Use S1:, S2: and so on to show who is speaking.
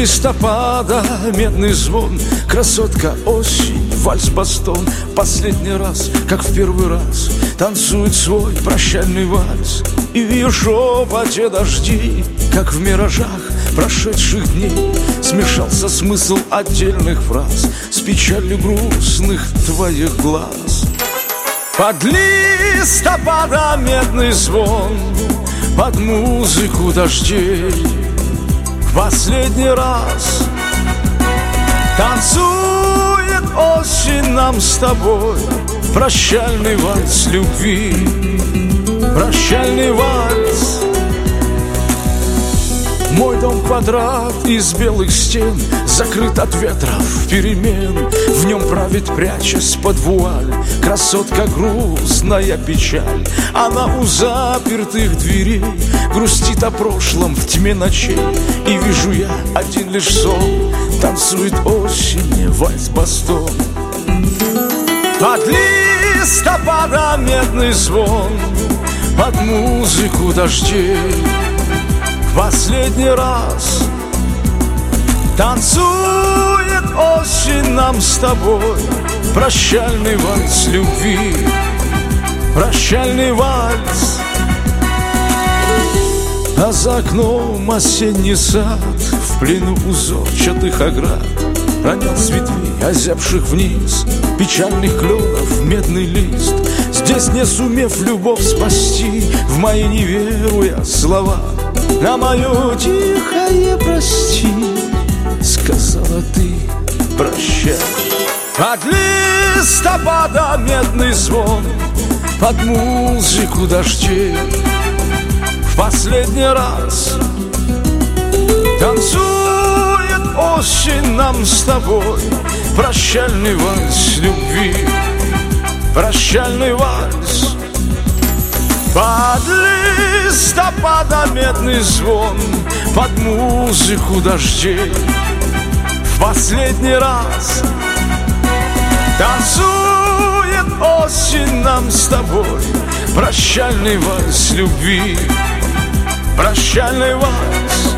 S1: листопада медный звон, красотка осень, вальс-бастон. Последний раз, как в первый раз, танцует свой прощальный вальс. И в ее шепоте дожди, как в миражах прошедших дней, смешался смысл отдельных фраз с печалью грустных твоих глаз. Под листопада медный звон, под музыку дождей в последний раз танцует осень нам с тобой прощальный вальс любви, прощальный вальс. Мой дом квадрат из белых стен, закрыт от ветров перемен. В нем правит, прячась под вуаль, красотка грустная печаль. Она у запертых дверей грустит о прошлом в тьме ночей. И вижу я один лишь сон, танцует осень вальс-бастон. Под листопада медный звон, под музыку дождей последний раз танцует осень нам с тобой прощальный вальс любви, прощальный вальс. А за окном осенний сад в плену узорчатых оград ронял с ветвей, озябших вниз, печальных кленов медный лист. Здесь, не сумев любовь спасти, в мои не веруя слова, на мое тихое прости сказала ты прощай. Под листопада медный звон, под музыку дождей в последний раз танцует осень нам с тобой прощальный вальс любви, прощальный вальс. Под листопада медный звон, под музыку дождей в последний раз танцует осень нам с тобой прощальный вальс любви, прощальный вальс.